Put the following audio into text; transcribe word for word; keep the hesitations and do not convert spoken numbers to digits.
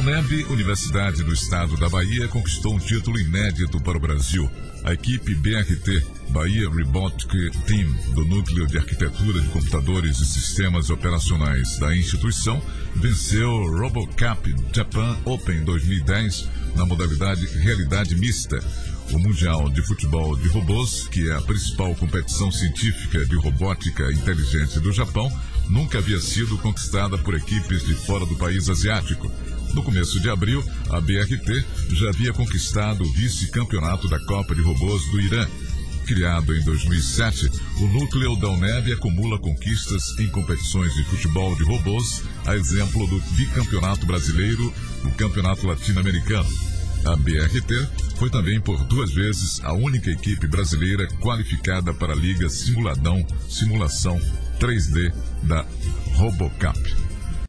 Uneb, Universidade do Estado da Bahia, conquistou um título inédito para o Brasil. A equipe B R T, Bahia Robotic Team, do Núcleo de Arquitetura de Computadores e Sistemas Operacionais da instituição, venceu o RoboCup Japan Open dois mil e dez na modalidade Realidade Mista. O Mundial de Futebol de Robôs, que é a principal competição científica de robótica inteligente do Japão, nunca havia sido conquistada por equipes de fora do país asiático. No começo de abril, a B R T já havia conquistado o vice-campeonato da Copa de Robôs do Irã. Criado em dois mil e sete, o núcleo da Uneb acumula conquistas em competições de futebol de robôs, a exemplo do bicampeonato brasileiro e o campeonato latino-americano. A B R T foi também por duas vezes a única equipe brasileira qualificada para a Liga Simuladão Simulação três D da RoboCup.